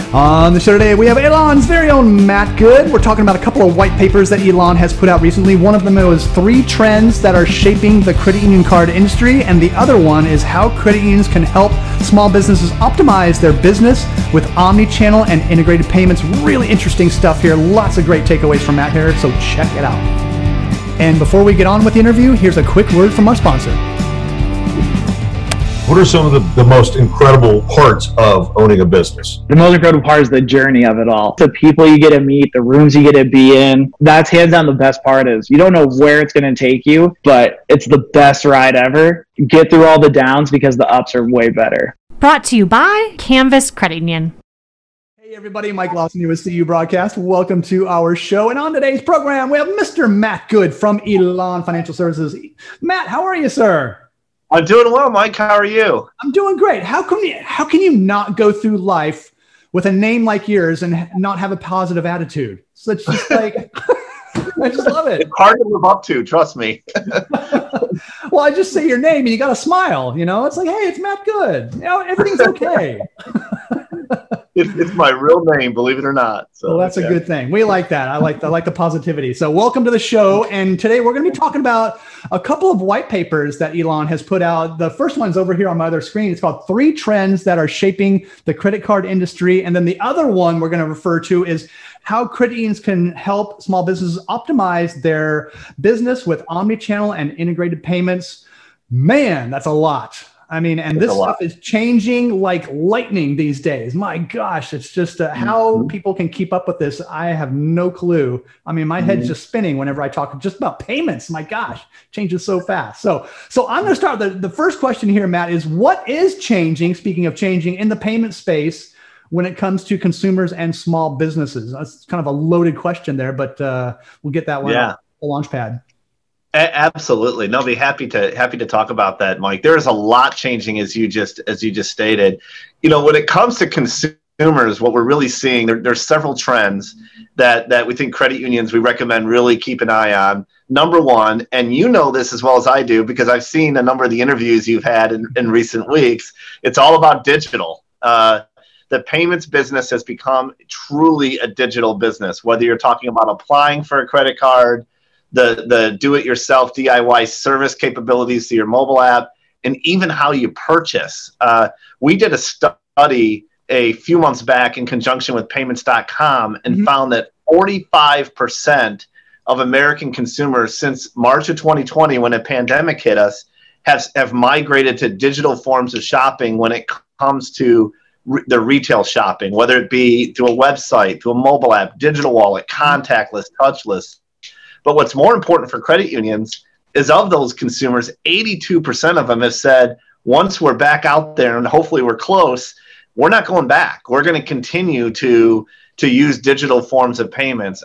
On the show today, we have Elon's very own Matt Good. We're talking about a couple of white papers that Elon has put out recently. One of them was 3 trends that are shaping the credit union card industry, and the other one is how credit unions can help small businesses optimize their business with omni-channel and integrated payments. Really interesting stuff here. Lots of great takeaways from Matt here, so check it out. And before we get on with the interview, here's a quick word from our sponsor. What are some of the most incredible parts of owning a business? The most incredible part is the journey of it all. The people you get to meet, the rooms you get to be in. That's hands down the best part is you don't know where it's going to take you, but it's the best ride ever. Get through all the downs because the ups are way better. Brought to you by Canvas Credit Union. Hey everybody, Mike Lawson here with CU Broadcast. Welcome to our show. And on today's program, we have Mr. Matt Good from Elon Financial Services. Matt, how are you, sir? I'm doing well, Mike. How are you? I'm doing great. How can you not go through life with a name like yours and not have a positive attitude? So it's just like, I just love it. It's hard to live up to, trust me. Well, I just say your name and you got to smile, you know? It's like, hey, it's Matt Good. You know, everything's okay. It's my real name, believe it or not. So, well, that's a good thing. We like that. I like the positivity. So welcome to the show. And today we're going to be talking about a couple of white papers that Elon has put out. The first one's over here on my other screen. It's called 3 Trends That Are Shaping the Credit Card Industry. And then the other one we're going to refer to is how credit unions can help small businesses optimize their business with omni-channel and integrated payments. Man, that's a lot. I mean, and this stuff is changing like lightning these days. My gosh, it's just how people can keep up with this. I have no clue. I mean, my head's just spinning whenever I talk just about payments. My gosh, changes so fast. So I'm going to start. The first question here, Matt, is what is changing, speaking of changing, in the payment space when it comes to consumers and small businesses? That's kind of a loaded question there, but we'll get that one off the launch pad. Absolutely. No, I'll be happy to talk about that, Mike. There is a lot changing as you just stated. You know, when it comes to consumers, what we're really seeing, there's several trends that we think credit unions we recommend really keep an eye on. Number one, and you know this as well as I do because I've seen a number of the interviews you've had in recent weeks, it's all about digital. The payments business has become truly a digital business, whether you're talking about applying for a credit card, the do-it-yourself DIY service capabilities to your mobile app, and even how you purchase. We did a study a few months back in conjunction with payments.com and found that 45% of American consumers since March of 2020, when a pandemic hit us, have migrated to digital forms of shopping when it comes to the retail shopping, whether it be through a website, through a mobile app, digital wallet, contactless, touchless. But what's more important for credit unions is of those consumers, 82% of them have said, once we're back out there and hopefully we're close, we're not going back. We're going to continue to use digital forms of payments.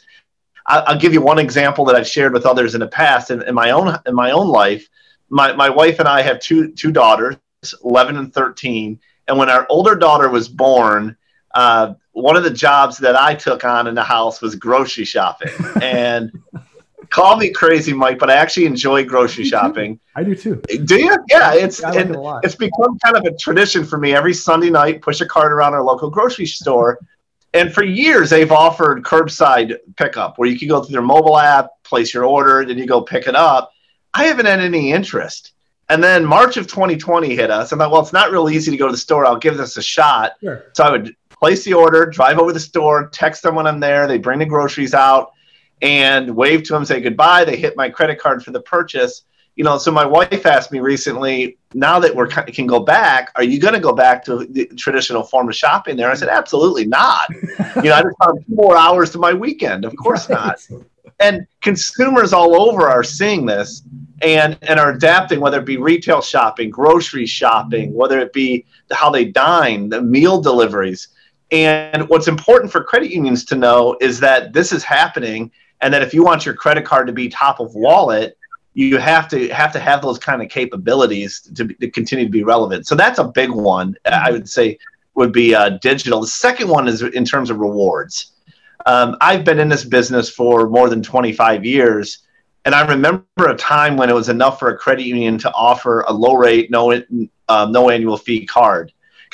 I'll give you one example that I've shared with others in the past. In my own life, my wife and I have two daughters, 11 and 13. And when our older daughter was born, one of the jobs that I took on in the house was grocery shopping. And call me crazy, Mike, but I actually enjoy grocery shopping. I do too. Do you? Yeah, I like it a lot. It's become kind of a tradition for me. Every Sunday night, push a cart around our local grocery store. And for years, they've offered curbside pickup where you can go through their mobile app, place your order, then you go pick it up. I haven't had any interest. And then March of 2020 hit us. I'm like, well, it's not real easy to go to the store. I'll give this a shot. Sure. So I would place the order, drive over to the store, text them when I'm there. They bring the groceries out and wave to them, say goodbye. They hit my credit card for the purchase. You know, so my wife asked me recently, now that we can go back, are you going to go back to the traditional form of shopping there? I said, absolutely not. I just found 2 more hours to my weekend. Of course not. And consumers all over are seeing this and are adapting, whether it be retail shopping, grocery shopping, whether it be how they dine, the meal deliveries. And what's important for credit unions to know is that this is happening and that if you want your credit card to be top of wallet, you have to have those kind of capabilities to continue to be relevant. So that's a big one, I would say, would be digital. The second one is in terms of rewards. I've been in this business for more than 25 years, and I remember a time when it was enough for a credit union to offer a low rate, no annual fee card.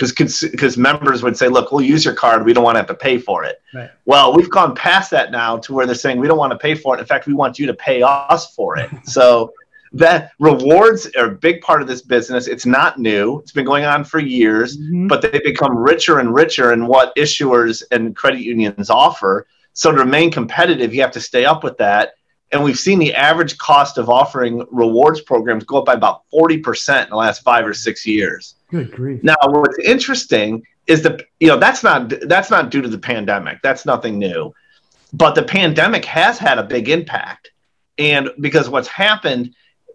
because members would say, look, we'll use your card. We don't want to have to pay for it. Right. Well, we've gone past that now to where they're saying we don't want to pay for it. In fact, we want you to pay us for it. So that rewards are a big part of this business. It's not new. It's been going on for years, but they become richer and richer in what issuers and credit unions offer. So to remain competitive, you have to stay up with that. And we've seen the average cost of offering rewards programs go up by about 40% in the last 5 or 6 years. Good grief. Now, what's interesting is that's not due to the pandemic. That's nothing new. But the pandemic has had a big impact. And because what's happened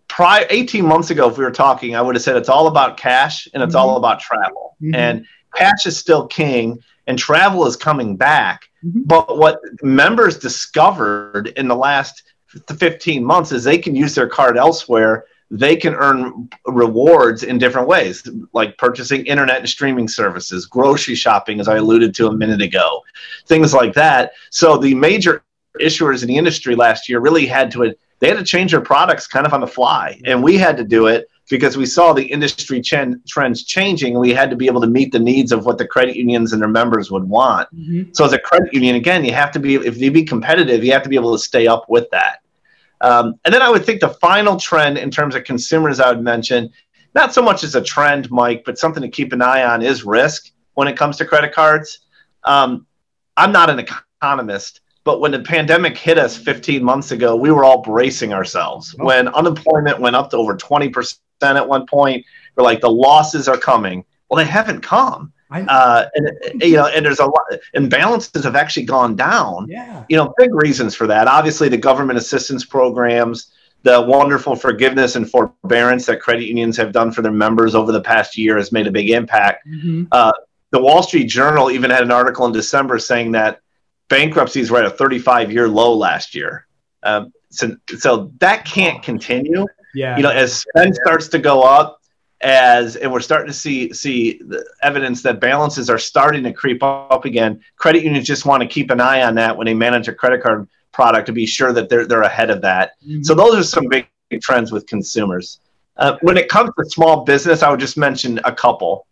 18 months ago, if we were talking, I would have said it's all about cash and it's all about travel. And cash is still king and travel is coming back. But what members discovered in the last 15 months is they can use their card elsewhere. They can earn rewards in different ways, like purchasing internet and streaming services, grocery shopping, as I alluded to a minute ago, things like that. So the major issuers in the industry last year really had to change their products kind of on the fly. And we had to do it because we saw the industry trends changing, and we had to be able to meet the needs of what the credit unions and their members would want. So as a credit union, again, you have to be, if you be competitive, you have to be able to stay up with that. And then I would think the final trend in terms of consumers I would mention, not so much as a trend, Mike, but something to keep an eye on is risk when it comes to credit cards. I'm not an economist, but when the pandemic hit us 15 months ago, we were all bracing ourselves. When unemployment went up to over 20% at one point, we're like, the losses are coming. Well, they haven't come. And there's a lot, and balances have actually gone down. Big reasons for that. Obviously, the government assistance programs, the wonderful forgiveness and forbearance that credit unions have done for their members over the past year has made a big impact. The Wall Street Journal even had an article in December saying that bankruptcies were at a 35-year low last year. So that can't continue. As spend starts to go up, and we're starting to see the evidence that balances are starting to creep up again. Credit unions just want to keep an eye on that when they manage a credit card product to be sure that they're ahead of that. So those are some big trends with consumers. When it comes to small business, I would just mention a couple.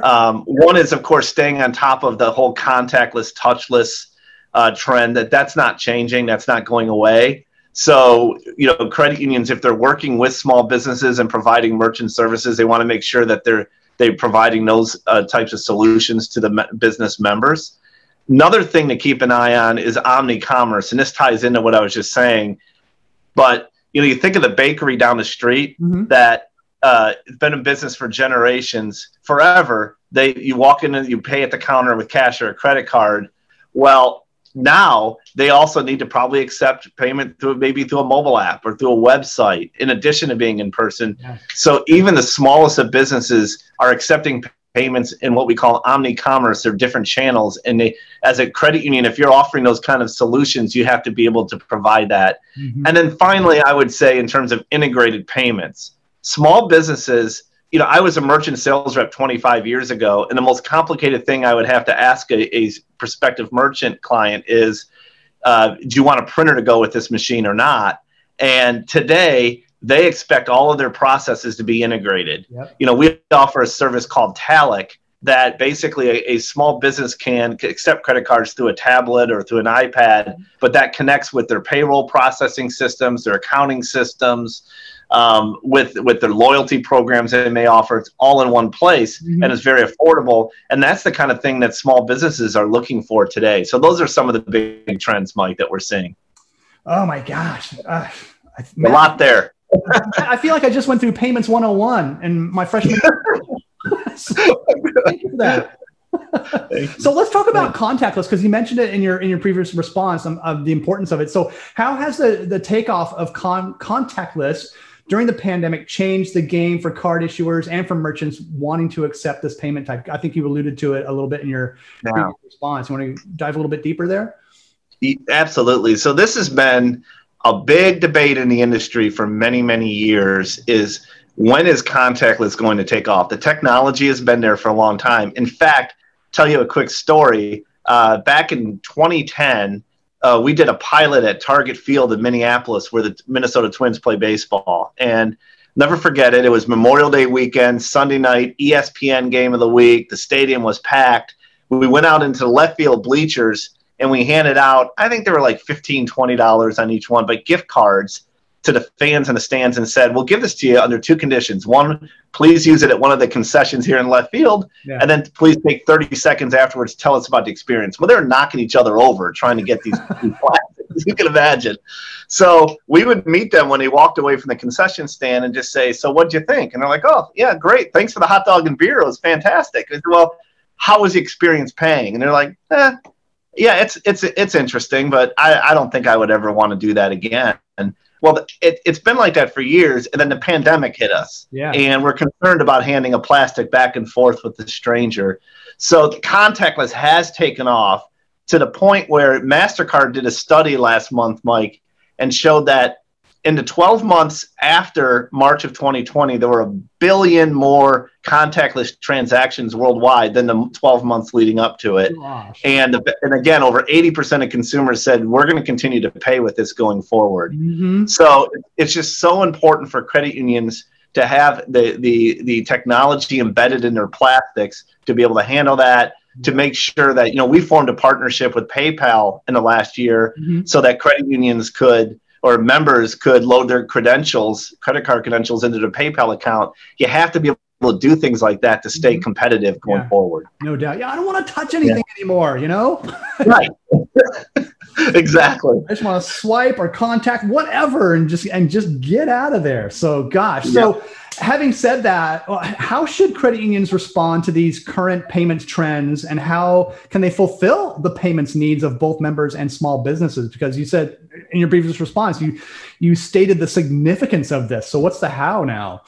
One is, of course, staying on top of the whole contactless, touchless trend. That's not changing. That's not going away. So, credit unions, if they're working with small businesses and providing merchant services, they want to make sure that they're providing those types of solutions to the business members. Another thing to keep an eye on is omni-commerce, and this ties into what I was just saying. But, you think of the bakery down the street that it's been in business for generations, forever. You walk in and you pay at the counter with cash or a credit card. Well, now they also need to probably accept payment through a mobile app or through a website, in addition to being in person. So even the smallest of businesses are accepting payments in what we call omni-commerce or different channels. And as a credit union, if you're offering those kind of solutions, you have to be able to provide that. And then finally, I would say in terms of integrated payments, small businesses, I was a merchant sales rep 25 years ago, and the most complicated thing I would have to ask a prospective merchant client is, do you want a printer to go with this machine or not? And today, they expect all of their processes to be integrated. We offer a service called Talic that basically a small business can accept credit cards through a tablet or through an iPad, but that connects with their payroll processing systems, their accounting systems, with their loyalty programs that they may offer. It's all in one place, and it's very affordable. And that's the kind of thing that small businesses are looking for today. So those are some of the big trends, Mike, that we're seeing. Oh my gosh. A lot there. I feel like I just went through Payments 101 in my freshman year. Thank you for that. So let's talk about contactless, because you mentioned it in your previous response of the importance of it. So how has the takeoff of contactless during the pandemic changed the game for card issuers and for merchants wanting to accept this payment type? I think you alluded to it a little bit in your previous response. You want to dive a little bit deeper there? Absolutely. So this has been a big debate in the industry for many, many years, is when is contactless going to take off? The technology has been there for a long time. In fact, tell you a quick story. Back in 2010, we did a pilot at Target Field in Minneapolis where the Minnesota Twins play baseball. And Never forget it. It was Memorial Day weekend, Sunday night, ESPN game of the week. The stadium was packed. We went out into the left field bleachers and we handed out, I think there were like $15, $20 on each one, but gift cards to the fans in the stands and said, we'll give this to you under 2 conditions. One, please use it at one of the concessions here in left field. Yeah. And then please take 30 seconds afterwards to tell us about the experience. Well, they're knocking each other over trying to get these plastics, you can imagine. So we would meet them when they walked away from the concession stand and just say, so what'd you think? And they're like, oh, yeah, great. Thanks for the hot dog and beer. It was fantastic. I said, well, how was the experience paying? And they're like, yeah, it's interesting, but I don't think I would ever want to do that again. And well, it's been like that for years, and then the pandemic hit us, and we're concerned about handing a plastic back and forth with the stranger. So the contactless has taken off to the point where MasterCard did a study last month, Mike, and showed that in the 12 months after March of 2020, there were 1 billion more contactless transactions worldwide than the 12 months leading up to it. Gosh. And again, over 80% of consumers said, we're going to continue to pay with this going forward. Mm-hmm. So it's just so important for credit unions to have the technology embedded in their plastics to be able to handle that, to make sure that, we formed a partnership with PayPal in the last year so that credit unions could, or members could load their credentials, credit card credentials into their PayPal account. You have to be able to do things like that to stay competitive going forward. No doubt. Yeah, I don't want to touch anything anymore, Right. Exactly. I just want to swipe or contact whatever and just get out of there. So gosh. So having said that, how should credit unions respond to these current payments trends, and how can they fulfill the payments needs of both members and small businesses? Because you said in your previous response, you stated the significance of this. So what's the how now?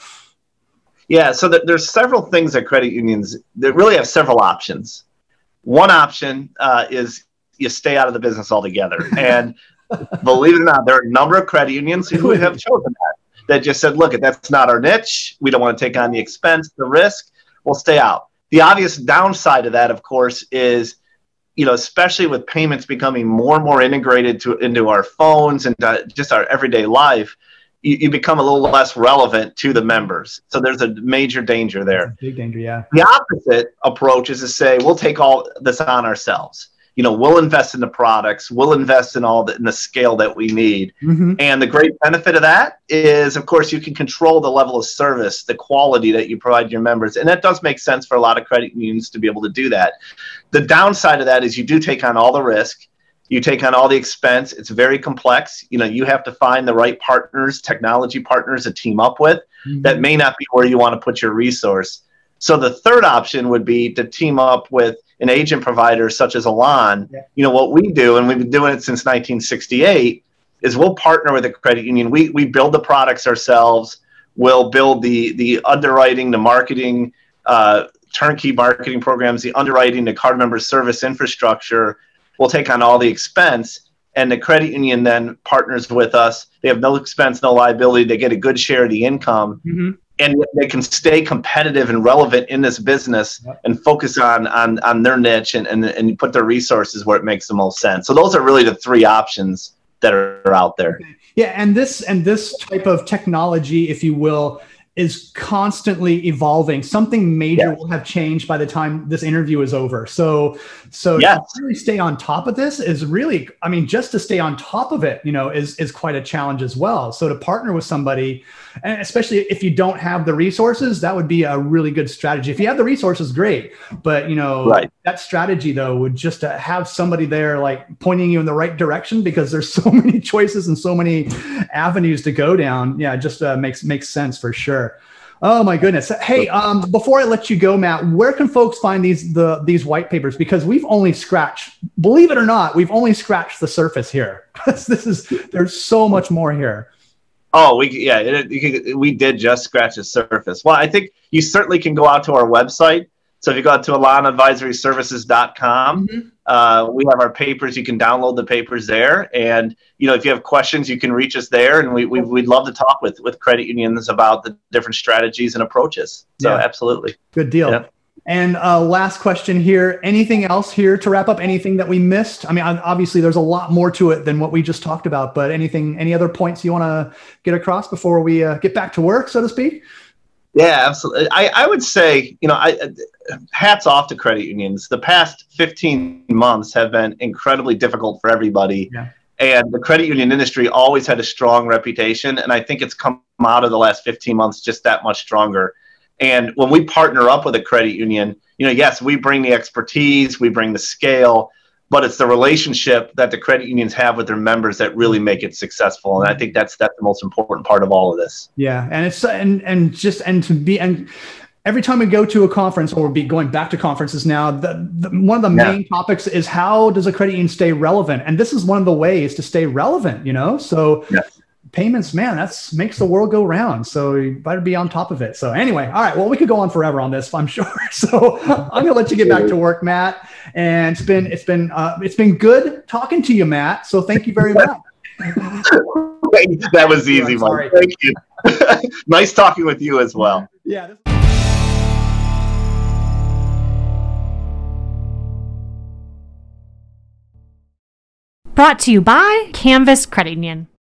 Yeah, so there's several things that credit unions that really have several options. One option is you stay out of the business altogether. And believe it or not, there are a number of credit unions who have chosen that just said, look, that's not our niche. We don't want to take on the expense, the risk. We'll stay out. The obvious downside of that, of course, is, especially with payments becoming more and more integrated into our phones and just our everyday life, you become a little less relevant to the members. So there's a major danger there. Big danger, yeah. The opposite approach is to say, we'll take all this on ourselves. We'll invest in the products. We'll invest in in the scale that we need. Mm-hmm. And the great benefit of that is, of course, you can control the level of service, the quality that you provide your members. And that does make sense for a lot of credit unions to be able to do that. The downside of that is you do take on all the risk. You take on all the expense. It's very complex. You have to find the right partners, technology partners to team up with. Mm-hmm. That may not be where you want to put your resource. So the third option would be to team up with an agent provider such as Elan. Yeah. What we do, and we've been doing it since 1968, is we'll partner with a credit union. We build the products ourselves. We'll build the underwriting, the marketing, turnkey marketing programs, the underwriting, the card member service infrastructure. We'll take on all the expense, and the credit union then partners with us. They have no expense, no liability. They get a good share of the income. Mm-hmm. And they can stay competitive and relevant in this business and focus on their niche and put their resources where it makes the most sense. So those are really the three options that are out there. Yeah, and this type of technology, if you will, is constantly evolving. Something major will have changed by the time this interview is over. So to really stay on top of this is really, just to stay on top of it, is quite a challenge as well. So to partner with somebody, and especially if you don't have the resources, that would be a really good strategy. If you have the resources, great. But, that strategy though, would just to have somebody there, like pointing you in the right direction, because there's so many choices and so many avenues to go down. Yeah, it just makes sense for sure. Oh my goodness. Hey, before I let you go, Matt, where can folks find these white papers? Because we've only scratched, believe it or not, we've only scratched the surface here. There's so much more here. Oh, we did just scratch the surface. Well, I think you certainly can go out to our website. So if you go out to elanadvisoryservices.com, we have our papers. You can download the papers there. And, if you have questions, you can reach us there. And we'd love to talk with credit unions about the different strategies and approaches. So absolutely. Good deal. Yeah. And last question here. Anything else here to wrap up? Anything that we missed? I mean, obviously there's a lot more to it than what we just talked about, but any other points you want to get across before we get back to work, so to speak? Yeah, absolutely. I would say, hats off to credit unions. The past 15 months have been incredibly difficult for everybody. Yeah. And the credit union industry always had a strong reputation. And I think it's come out of the last 15 months just that much stronger. And when we partner up with a credit union, yes, we bring the expertise, we bring the scale, but it's the relationship that the credit unions have with their members that really make it successful. And I think that's the most important part of all of this. Yeah. And it's, and every time we go to a conference, or we'll be going back to conferences now, one of the main topics is how does a credit union stay relevant? And this is one of the ways to stay relevant, So payments, man, makes the world go round. So you better be on top of it. So anyway, all right. Well, we could go on forever on this, I'm sure. So I'm gonna let you get back to work, Matt. And it's been good talking to you, Matt. So thank you very much. That was easy, Mike. Thank you. Nice talking with you as well. Yeah. Brought to you by Canvas Credit Union.